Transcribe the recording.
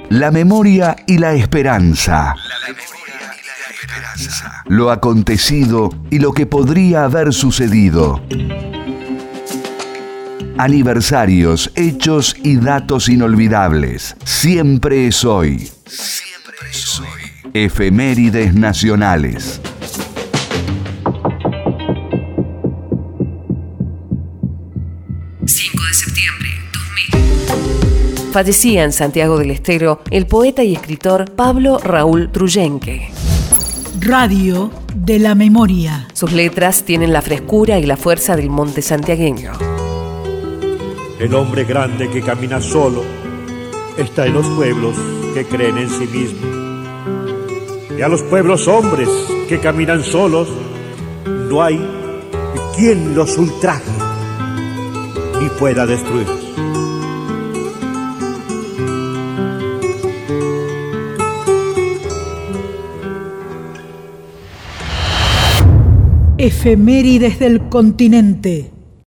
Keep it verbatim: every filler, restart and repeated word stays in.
La memoria y la esperanza. La memoria y la esperanza. Lo acontecido y lo que podría haber sucedido. Aniversarios, hechos y datos inolvidables. Siempre es hoy. Siempre es hoy. Efemérides nacionales. cinco de septiembre dos mil. Fallecía en Santiago del Estero el poeta y escritor Pablo Raúl Trullenque. Radio de la memoria. Sus letras tienen la frescura y la fuerza del monte santiagueño. El hombre grande que camina solo está en los pueblos que creen en sí mismos. Y a los pueblos hombres que caminan solos no hay quien los ultraje ni pueda destruirlos. Efemérides del continente.